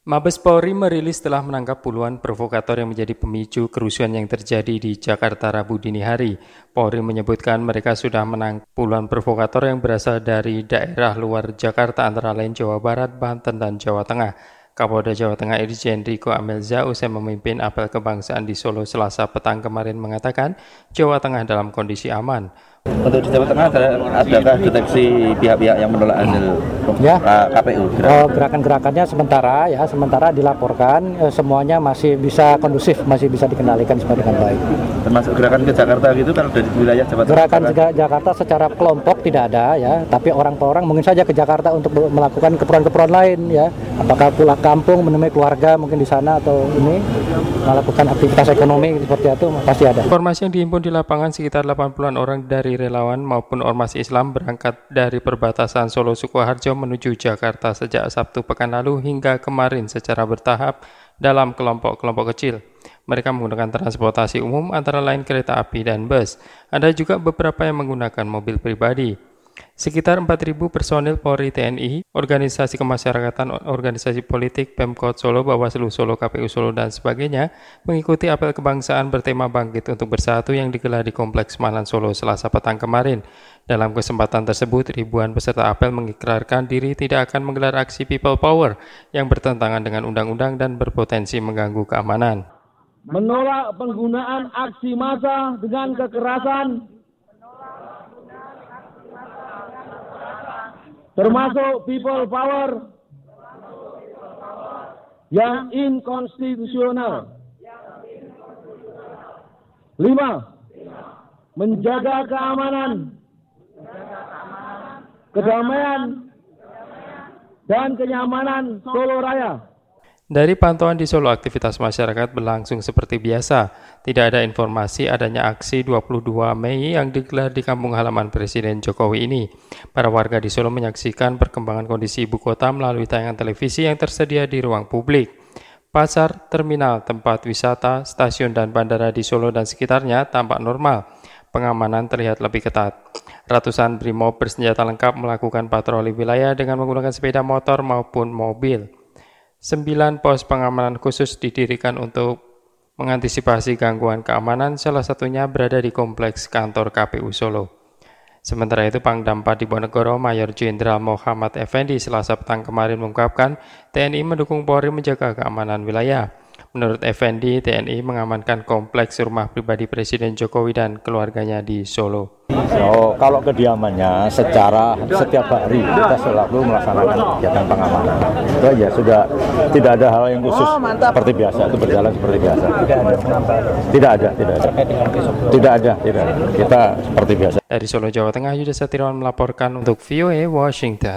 Mabes Polri merilis telah menangkap puluhan provokator yang menjadi pemicu kerusuhan yang terjadi di Jakarta Rabu dini hari. Polri menyebutkan mereka sudah menangkap puluhan provokator yang berasal dari daerah luar Jakarta antara lain Jawa Barat, Banten, dan Jawa Tengah. Kapolda Jawa Tengah Irjen Riko Amelza usai memimpin apel kebangsaan di Solo Selasa petang kemarin mengatakan Jawa Tengah dalam kondisi aman. Untuk di Jawa Tengah adakah deteksi pihak-pihak yang menolak hasil KPU? Gerakan-gerakannya sementara dilaporkan semuanya masih bisa kondusif, masih bisa dikendalikan semua dengan baik. Termasuk gerakan ke Jakarta gitu kalau dari wilayah Jawa Tengah? Gerakan ke Jakarta secara kelompok tidak ada ya, tapi orang per orang mungkin saja ke Jakarta untuk melakukan keperluan-keperluan lain ya. Apakah pulang kampung menemui keluarga mungkin di sana atau ini melakukan aktivitas ekonomi seperti itu pasti ada. Informasi yang dihimpun di lapangan sekitar 80-an orang dari relawan maupun ormas Islam berangkat dari perbatasan Solo Sukoharjo menuju Jakarta sejak Sabtu pekan lalu hingga kemarin secara bertahap dalam kelompok-kelompok kecil. Mereka menggunakan transportasi umum antara lain kereta api dan bus. Ada juga beberapa yang menggunakan mobil pribadi. Sekitar 4.000 personil Polri, TNI, organisasi kemasyarakatan, organisasi politik, Pemkot Solo, Bawaslu Solo, KPU Solo, dan sebagainya mengikuti apel kebangsaan bertema Bangkit untuk Bersatu yang digelar di Kompleks Manan Solo Selasa petang kemarin. Dalam kesempatan tersebut, ribuan peserta apel mengikrarkan diri tidak akan menggelar aksi People Power yang bertentangan dengan undang-undang dan berpotensi mengganggu keamanan. Menolak penggunaan aksi massa dengan kekerasan, termasuk people power yang inkonstitusional. 5. Menjaga keamanan, kedamaian, dan kenyamanan Solo Raya. Dari pantauan di Solo, aktivitas masyarakat berlangsung seperti biasa. Tidak ada informasi adanya aksi 22 Mei yang digelar di kampung halaman Presiden Jokowi ini. Para warga di Solo menyaksikan perkembangan kondisi ibu kota melalui tayangan televisi yang tersedia di ruang publik. Pasar, terminal, tempat wisata, stasiun dan bandara di Solo dan sekitarnya tampak normal. Pengamanan terlihat lebih ketat. Ratusan brimob bersenjata lengkap melakukan patroli wilayah dengan menggunakan sepeda motor maupun mobil. 9 pos pengamanan khusus didirikan untuk mengantisipasi gangguan keamanan, salah satunya berada di kompleks kantor KPU Solo. Sementara itu, Pangdam Diponegoro Mayor Jenderal Muhammad Effendi Selasa petang kemarin mengungkapkan TNI mendukung Polri menjaga keamanan wilayah. Menurut Effendi, TNI mengamankan kompleks rumah pribadi Presiden Jokowi dan keluarganya di Solo. Kalau kediamannya secara setiap hari kita selalu melaksanakan kegiatan pengamanan. Itu aja, sudah tidak ada hal yang khusus seperti biasa, itu berjalan seperti biasa. Tidak ada. Kita seperti biasa. Dari Solo, Jawa Tengah, Yudha Satirawan melaporkan untuk VOA Washington.